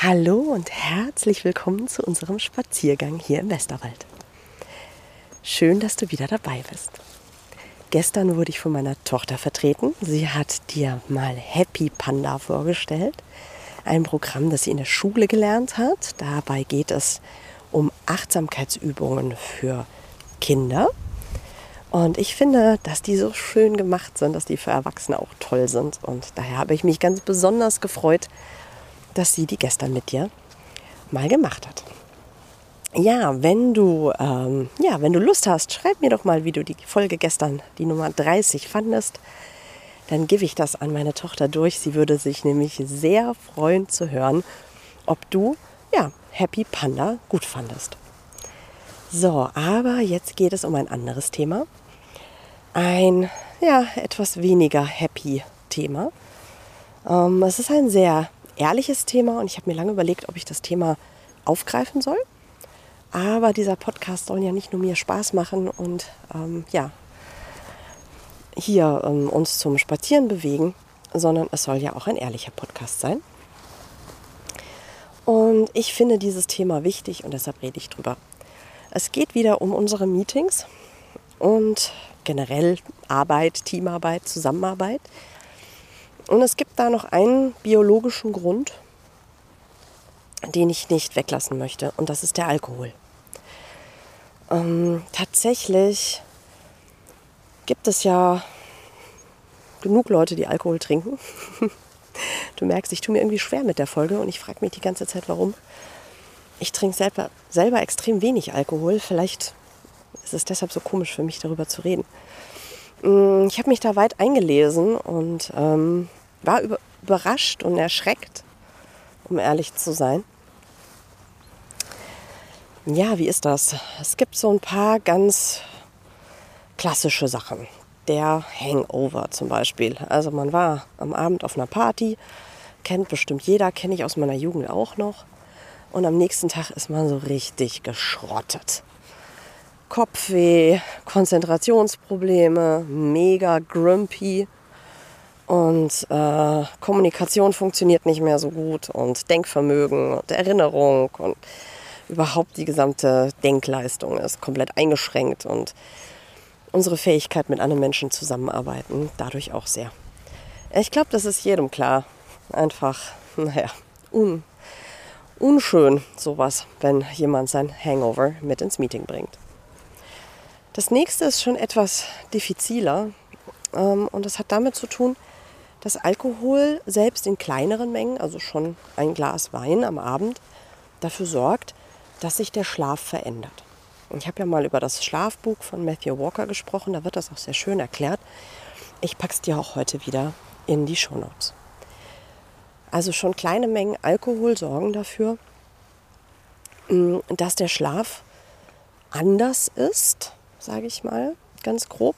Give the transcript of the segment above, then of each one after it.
Hallo und herzlich willkommen zu unserem Spaziergang hier im Westerwald. Schön, dass du wieder dabei bist. Gestern wurde ich von meiner Tochter vertreten. Sie hat dir mal Happy Panda vorgestellt. Ein Programm, das sie in der Schule gelernt hat. Dabei geht es um Achtsamkeitsübungen für Kinder. Und ich finde, dass die so schön gemacht sind, dass die für Erwachsene auch toll sind. Und daher habe ich mich ganz besonders gefreut, dass sie die gestern mit dir mal gemacht hat. Ja, wenn du Lust hast, schreib mir doch mal, wie du die Folge gestern, die Nummer 30, fandest. Dann gebe ich das an meine Tochter durch. Sie würde sich nämlich sehr freuen zu hören, ob du Happy Panda gut fandest. So, aber jetzt geht es um ein anderes Thema. Ein etwas weniger happy Thema. Es ist ein sehr ehrliches Thema und ich habe mir lange überlegt, ob ich das Thema aufgreifen soll. Aber dieser Podcast soll ja nicht nur mir Spaß machen und uns zum Spazieren bewegen, sondern es soll ja auch ein ehrlicher Podcast sein. Und ich finde dieses Thema wichtig und deshalb rede ich drüber. Es geht wieder um unsere Meetings und generell Arbeit, Teamarbeit, Zusammenarbeit. Und es gibt da noch einen biologischen Grund, den ich nicht weglassen möchte. Und das ist der Alkohol. Tatsächlich gibt es ja genug Leute, die Alkohol trinken. Du merkst, ich tue mir irgendwie schwer mit der Folge und ich frage mich die ganze Zeit, warum. Ich trinke selber extrem wenig Alkohol. Vielleicht ist es deshalb so komisch für mich, darüber zu reden. Ich habe mich da weit eingelesen und war überrascht und erschreckt, um ehrlich zu sein. Ja, wie ist das? Es gibt so ein paar ganz klassische Sachen. Der Hangover zum Beispiel. Also man war am Abend auf einer Party, kennt bestimmt jeder, kenne ich aus meiner Jugend auch noch. Und am nächsten Tag ist man so richtig geschrottet. Kopfweh, Konzentrationsprobleme, mega grumpy. Und Kommunikation funktioniert nicht mehr so gut und Denkvermögen und Erinnerung und überhaupt die gesamte Denkleistung ist komplett eingeschränkt und unsere Fähigkeit, mit anderen Menschen zusammenarbeiten, dadurch auch sehr. Ich glaube, das ist jedem klar. Einfach, unschön sowas, wenn jemand sein Hangover mit ins Meeting bringt. Das nächste ist schon etwas diffiziler und das hat damit zu tun, dass Alkohol selbst in kleineren Mengen, also schon ein Glas Wein am Abend, dafür sorgt, dass sich der Schlaf verändert. Ich habe ja mal über das Schlafbuch von Matthew Walker gesprochen, da wird das auch sehr schön erklärt. Ich packe es dir auch heute wieder in die Shownotes. Also schon kleine Mengen Alkohol sorgen dafür, dass der Schlaf anders ist, sage ich mal, ganz grob.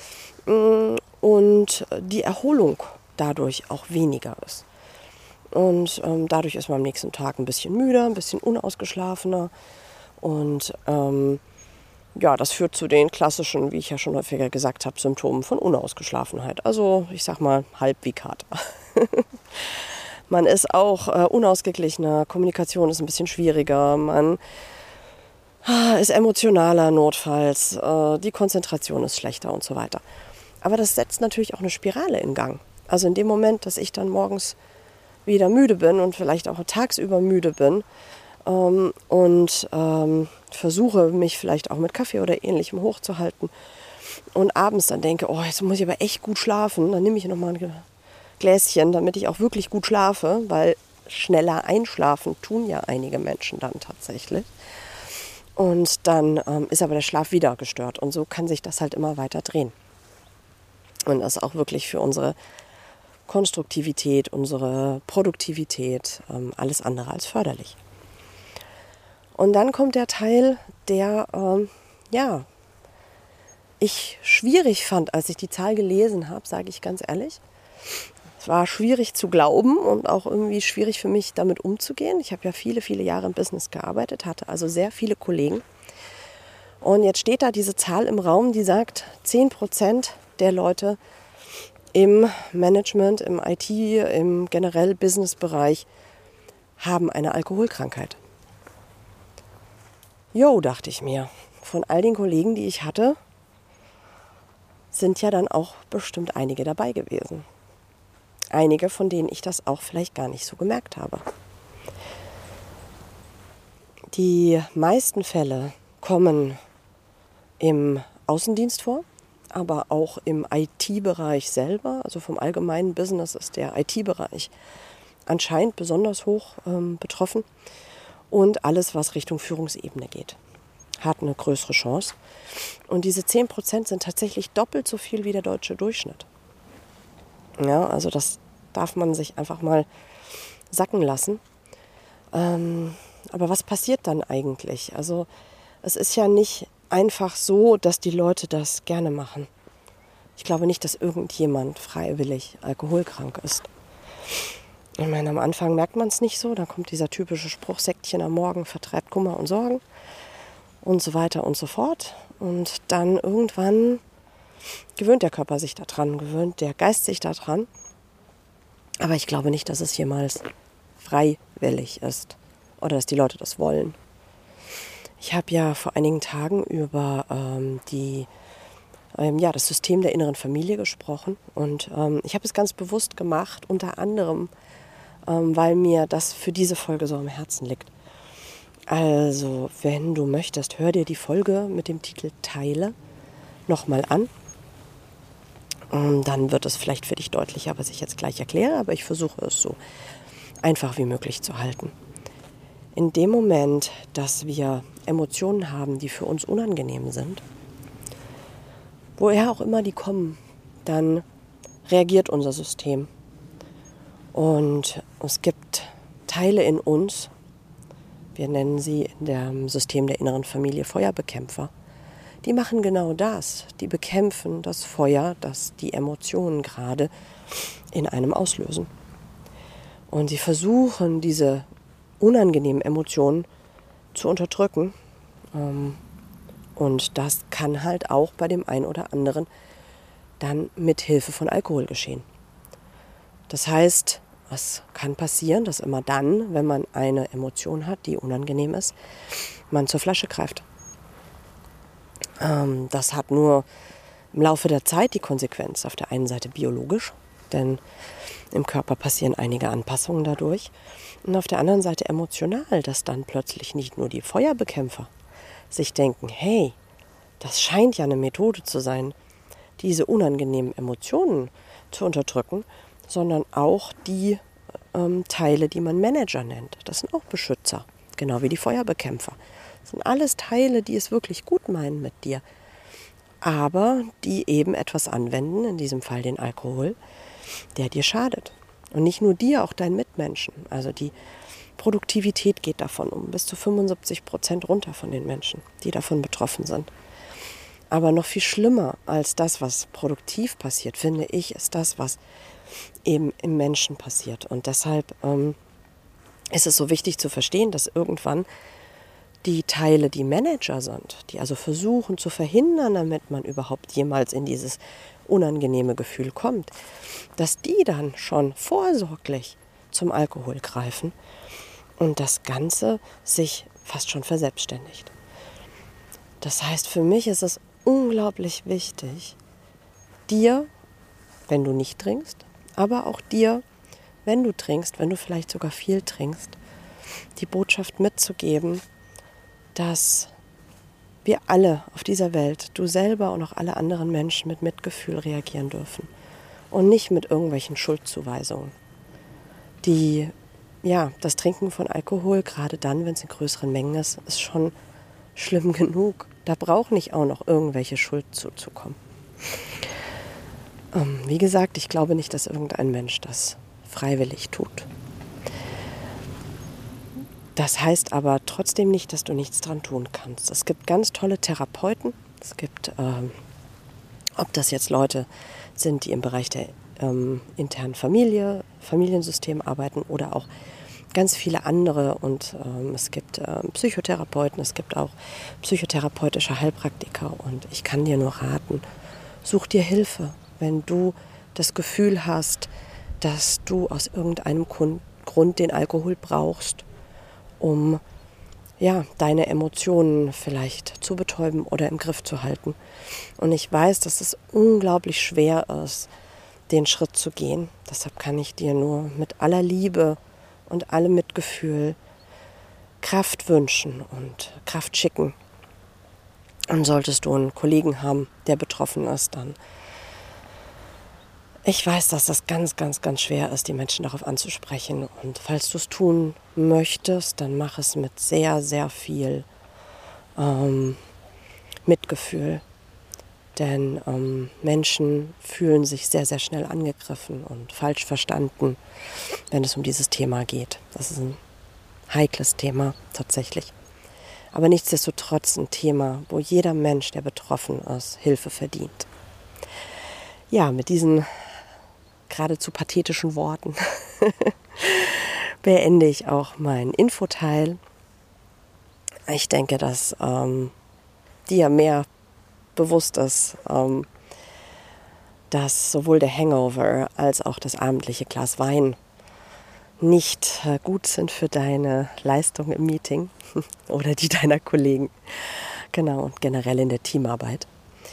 Und die Erholung dadurch auch weniger ist. Und dadurch ist man am nächsten Tag ein bisschen müder, ein bisschen unausgeschlafener. Und das führt zu den klassischen, wie ich ja schon häufiger gesagt habe, Symptomen von Unausgeschlafenheit. Also ich sag mal halb wie Kater. Man ist auch unausgeglichener, Kommunikation ist ein bisschen schwieriger, man ist emotionaler notfalls, die Konzentration ist schlechter und so weiter. Aber das setzt natürlich auch eine Spirale in Gang. Also in dem Moment, dass ich dann morgens wieder müde bin und vielleicht auch tagsüber müde bin und versuche, mich vielleicht auch mit Kaffee oder Ähnlichem hochzuhalten und abends dann denke, oh, jetzt muss ich aber echt gut schlafen, dann nehme ich nochmal ein Gläschen, damit ich auch wirklich gut schlafe, weil schneller einschlafen tun ja einige Menschen dann tatsächlich. Und dann ist aber der Schlaf wieder gestört und so kann sich das halt immer weiter drehen. Und das ist auch wirklich für unsere Konstruktivität, unsere Produktivität, alles andere als förderlich. Und dann kommt der Teil, der ich schwierig fand, als ich die Zahl gelesen habe, sage ich ganz ehrlich. Es war schwierig zu glauben und auch irgendwie schwierig für mich, damit umzugehen. Ich habe ja viele, viele Jahre im Business gearbeitet, hatte also sehr viele Kollegen. Und jetzt steht da diese Zahl im Raum, die sagt, 10% der Leute im Management, im IT, im generell Businessbereich haben eine Alkoholkrankheit. Jo, dachte ich mir, von all den Kollegen, die ich hatte, sind ja dann auch bestimmt einige dabei gewesen. Einige, von denen ich das auch vielleicht gar nicht so gemerkt habe. Die meisten Fälle kommen im Außendienst vor, aber auch im IT-Bereich selber. Also vom allgemeinen Business ist der IT-Bereich anscheinend besonders hoch betroffen. Und alles, was Richtung Führungsebene geht, hat eine größere Chance. Und diese 10% sind tatsächlich doppelt so viel wie der deutsche Durchschnitt. Ja, also das darf man sich einfach mal sacken lassen. Aber was passiert dann eigentlich? Also es ist ja nicht einfach so, dass die Leute das gerne machen. Ich glaube nicht, dass irgendjemand freiwillig alkoholkrank ist. Ich meine, am Anfang merkt man es nicht so. Dann kommt dieser typische Spruch, Säckchen am Morgen vertreibt Kummer und Sorgen und so weiter und so fort. Und dann irgendwann gewöhnt der Körper sich daran, gewöhnt der Geist sich daran. Aber ich glaube nicht, dass es jemals freiwillig ist oder dass die Leute das wollen. Ich habe ja vor einigen Tagen über das System der inneren Familie gesprochen. Und ich habe es ganz bewusst gemacht, unter anderem, weil mir das für diese Folge so am Herzen liegt. Also, wenn du möchtest, hör dir die Folge mit dem Titel Teile nochmal an. Dann wird es vielleicht für dich deutlicher, was ich jetzt gleich erkläre, aber ich versuche es so einfach wie möglich zu halten. In dem Moment, dass wir Emotionen haben, die für uns unangenehm sind, woher auch immer die kommen, dann reagiert unser System. Und es gibt Teile in uns, wir nennen sie in dem System der inneren Familie Feuerbekämpfer, die machen genau das. Die bekämpfen das Feuer, das die Emotionen gerade in einem auslösen. Und sie versuchen, diese unangenehmen Emotionen zu unterdrücken. Und das kann halt auch bei dem einen oder anderen dann mit Hilfe von Alkohol geschehen. Das heißt, was kann passieren, dass immer dann, wenn man eine Emotion hat, die unangenehm ist, man zur Flasche greift. Das hat nur im Laufe der Zeit die Konsequenz, auf der einen Seite biologisch, denn im Körper passieren einige Anpassungen dadurch, und auf der anderen Seite emotional, dass dann plötzlich nicht nur die Feuerbekämpfer sich denken, hey, das scheint ja eine Methode zu sein, diese unangenehmen Emotionen zu unterdrücken, sondern auch die Teile, die man Manager nennt. Das sind auch Beschützer, genau wie die Feuerbekämpfer. Das sind alles Teile, die es wirklich gut meinen mit dir, aber die eben etwas anwenden, in diesem Fall den Alkohol, der dir schadet. Und nicht nur dir, auch deinen Mitmenschen. Also die Produktivität geht davon um bis zu 75% runter von den Menschen, die davon betroffen sind. Aber noch viel schlimmer als das, was produktiv passiert, finde ich, ist das, was eben im Menschen passiert. Und deshalb ist es so wichtig zu verstehen, dass irgendwann die Teile, die Manager sind, die also versuchen zu verhindern, damit man überhaupt jemals in dieses unangenehme Gefühl kommt, dass die dann schon vorsorglich zum Alkohol greifen und das Ganze sich fast schon verselbstständigt. Das heißt, für mich ist es unglaublich wichtig, dir, wenn du nicht trinkst, aber auch dir, wenn du trinkst, wenn du vielleicht sogar viel trinkst, die Botschaft mitzugeben, dass wir alle auf dieser Welt, du selber und auch alle anderen Menschen mit Mitgefühl reagieren dürfen und nicht mit irgendwelchen Schuldzuweisungen. Das Trinken von Alkohol, gerade dann, wenn es in größeren Mengen ist schon schlimm genug. Da braucht nicht auch noch irgendwelche Schuld zuzukommen. Wie gesagt, ich glaube nicht, dass irgendein Mensch das freiwillig tut. Das heißt aber trotzdem nicht, dass du nichts dran tun kannst. Es gibt ganz tolle Therapeuten. Es gibt, ob das jetzt Leute sind, die im Bereich der internen Familiensystem arbeiten oder auch ganz viele andere. Und es gibt Psychotherapeuten, es gibt auch psychotherapeutische Heilpraktiker. Und ich kann dir nur raten, such dir Hilfe, wenn du das Gefühl hast, dass du aus irgendeinem Grund den Alkohol brauchst, um deine Emotionen vielleicht zu betäuben oder im Griff zu halten. Und ich weiß, dass es unglaublich schwer ist, den Schritt zu gehen. Deshalb kann ich dir nur mit aller Liebe und allem Mitgefühl Kraft wünschen und Kraft schicken. Und solltest du einen Kollegen haben, der betroffen ist, dann ich weiß, dass das ganz, ganz, ganz schwer ist, die Menschen darauf anzusprechen. Und falls du es tun möchtest, dann mach es mit sehr, sehr viel Mitgefühl. Denn Menschen fühlen sich sehr, sehr schnell angegriffen und falsch verstanden, wenn es um dieses Thema geht. Das ist ein heikles Thema tatsächlich. Aber nichtsdestotrotz ein Thema, wo jeder Mensch, der betroffen ist, Hilfe verdient. Ja, mit diesen geradezu pathetischen Worten beende ich auch meinen Infoteil. Ich denke, dass dir mehr bewusst ist, dass sowohl der Hangover als auch das abendliche Glas Wein nicht gut sind für deine Leistung im Meeting oder die deiner Kollegen. Genau, und generell in der Teamarbeit.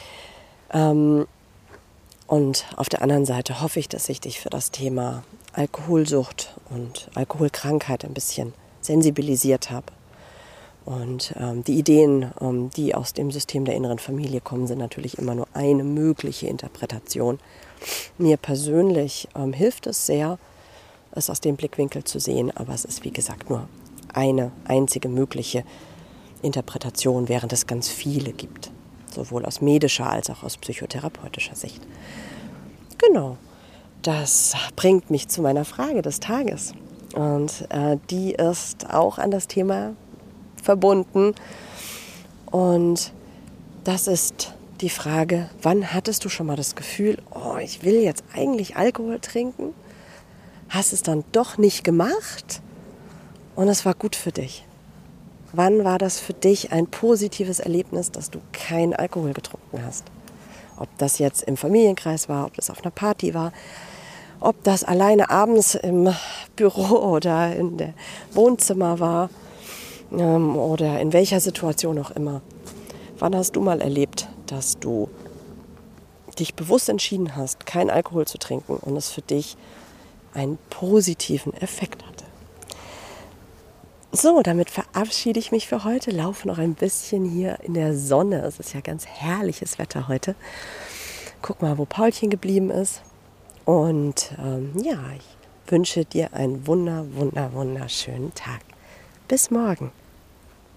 Und auf der anderen Seite hoffe ich, dass ich dich für das Thema Alkoholsucht und Alkoholkrankheit ein bisschen sensibilisiert habe. Und die Ideen, die aus dem System der inneren Familie kommen, sind natürlich immer nur eine mögliche Interpretation. Mir persönlich hilft es sehr, es aus dem Blickwinkel zu sehen, aber es ist wie gesagt nur eine einzige mögliche Interpretation, während es ganz viele gibt. Sowohl aus medischer als auch aus psychotherapeutischer Sicht. Genau, das bringt mich zu meiner Frage des Tages. Und die ist auch an das Thema verbunden. Und das ist die Frage, wann hattest du schon mal das Gefühl, oh, ich will jetzt eigentlich Alkohol trinken? Hast es dann doch nicht gemacht und es war gut für dich? Wann war das für dich ein positives Erlebnis, dass du keinen Alkohol getrunken hast? Ob das jetzt im Familienkreis war, ob das auf einer Party war, ob das alleine abends im Büro oder in der Wohnzimmer war oder in welcher Situation auch immer. Wann hast du mal erlebt, dass du dich bewusst entschieden hast, keinen Alkohol zu trinken und es für dich einen positiven Effekt hatte? So, damit verabschiede ich mich für heute. Laufe noch ein bisschen hier in der Sonne. Es ist ja ganz herrliches Wetter heute. Guck mal, wo Paulchen geblieben ist. Und ich wünsche dir einen wunderschönen Tag. Bis morgen.